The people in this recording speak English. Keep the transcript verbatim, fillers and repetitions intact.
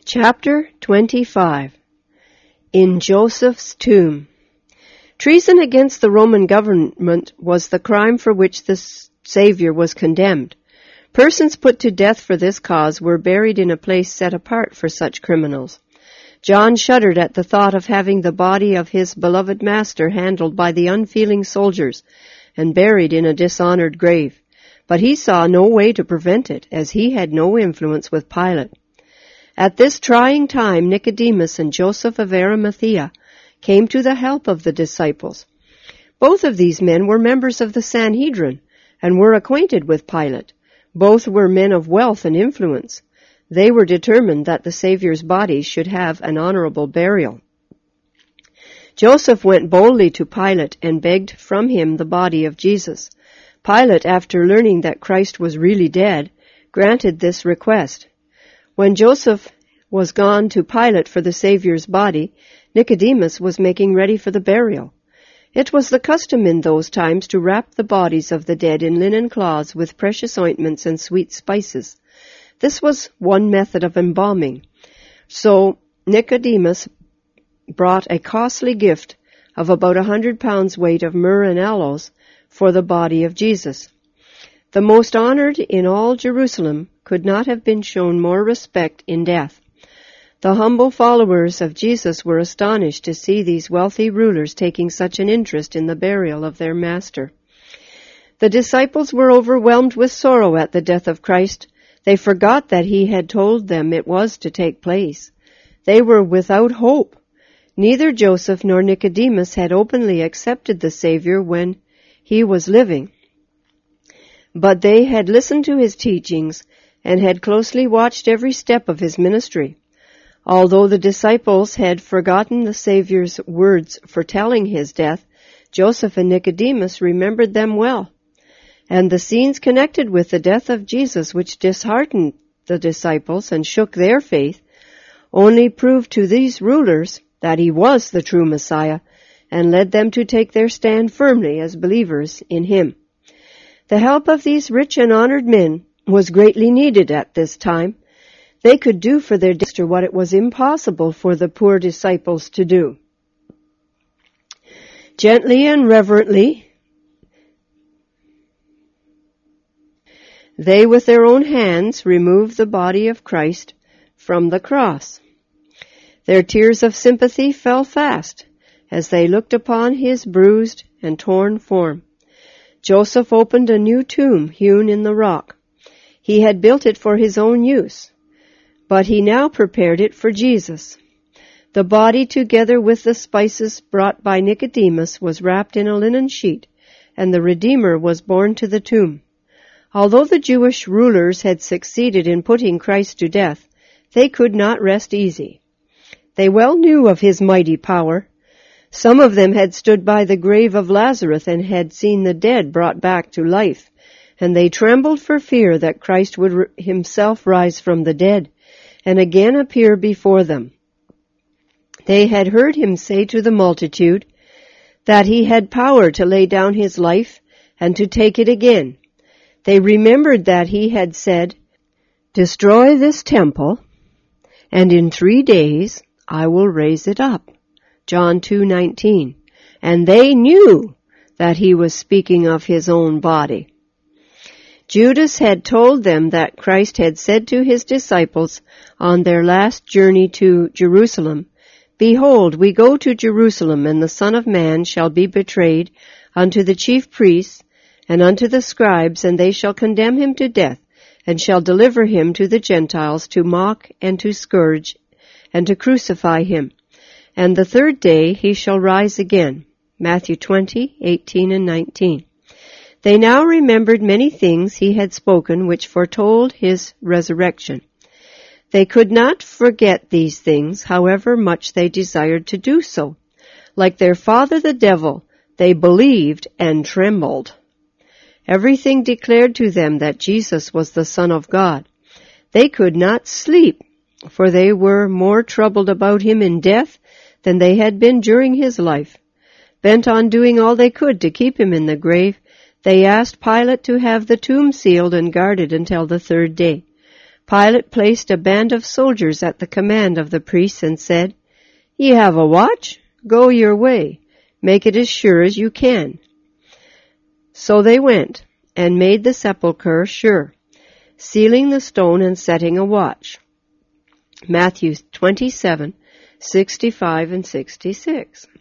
Chapter twenty-five. In Joseph's Tomb. Treason against the Roman government was the crime for which the Savior was condemned. Persons put to death for this cause were buried in a place set apart for such criminals. John shuddered at the thought of having the body of his beloved master handled by the unfeeling soldiers and buried in a dishonored grave. But he saw no way to prevent it, as he had no influence with Pilate. At this trying time, Nicodemus and Joseph of Arimathea came to the help of the disciples. Both of these men were members of the Sanhedrin and were acquainted with Pilate. Both were men of wealth and influence. They were determined that the Savior's body should have an honorable burial. Joseph went boldly to Pilate and begged from him the body of Jesus. Pilate, after learning that Christ was really dead, granted this request. When Joseph was gone to Pilate for the Savior's body, Nicodemus was making ready for the burial. It was the custom in those times to wrap the bodies of the dead in linen cloths with precious ointments and sweet spices. This was one method of embalming. So Nicodemus brought a costly gift of about a hundred pounds weight of myrrh and aloes for the body of Jesus. The most honored in all Jerusalem could not have been shown more respect in death. The humble followers of Jesus were astonished to see these wealthy rulers taking such an interest in the burial of their master. The disciples were overwhelmed with sorrow at the death of Christ. They forgot that he had told them it was to take place. They were without hope. Neither Joseph nor Nicodemus had openly accepted the Savior when he was living, but they had listened to his teachings and had closely watched every step of his ministry. Although the disciples had forgotten the Savior's words foretelling his death, Joseph and Nicodemus remembered them well. And the scenes connected with the death of Jesus, which disheartened the disciples and shook their faith, only proved to these rulers that he was the true Messiah and led them to take their stand firmly as believers in him. The help of these rich and honored men was greatly needed at this time. They could do for their master what it was impossible for the poor disciples to do. Gently and reverently, they with their own hands removed the body of Christ from the cross. Their tears of sympathy fell fast as they looked upon his bruised and torn form. Joseph opened a new tomb hewn in the rock. He had built it for his own use, but he now prepared it for Jesus. The body, together with the spices brought by Nicodemus, was wrapped in a linen sheet, and the Redeemer was borne to the tomb. Although the Jewish rulers had succeeded in putting Christ to death, they could not rest easy. They well knew of his mighty power. Some of them had stood by the grave of Lazarus and had seen the dead brought back to life, and they trembled for fear that Christ would himself rise from the dead and again appear before them. They had heard him say to the multitude that he had power to lay down his life and to take it again. They remembered that he had said, "Destroy this temple, and in three days I will raise it up." John two nineteen. And they knew that he was speaking of his own body. Judas had told them that Christ had said to his disciples on their last journey to Jerusalem, "Behold, we go to Jerusalem, and the Son of Man shall be betrayed unto the chief priests and unto the scribes, and they shall condemn him to death, and shall deliver him to the Gentiles to mock and to scourge, and to crucify him. And the third day he shall rise again." Matthew twenty, eighteen and nineteen. They now remembered many things he had spoken which foretold his resurrection. They could not forget these things, however much they desired to do so. Like their father the devil, they believed and trembled. Everything declared to them that Jesus was the Son of God. They could not sleep, for they were more troubled about him in death than they had been during his life. Bent on doing all they could to keep him in the grave, they asked Pilate to have the tomb sealed and guarded until the third day. Pilate placed a band of soldiers at the command of the priests and said, "Ye have a watch? Go your way. Make it as sure as you can." So they went and made the sepulchre sure, sealing the stone and setting a watch. Matthew twenty-seven, sixty-five and sixty-six.